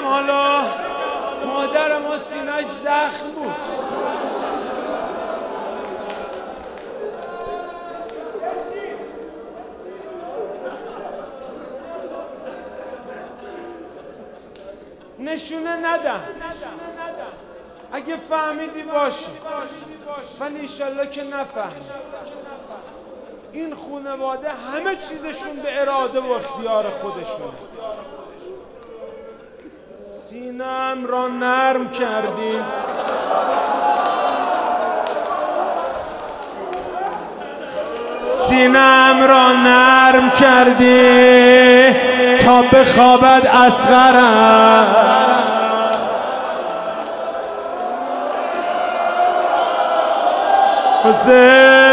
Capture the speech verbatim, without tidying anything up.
حالا مادر ما سینه‌اش زخم بود، نشونه ندم. اگه فهمیدی باشه، ولی انشالله که نفهمی. این خانواده همه چیزشون به اراده و اختیار خودشونه. سینم را نرم کردی، سینم را نرم کردی تا بخوابد اصغرم. حسین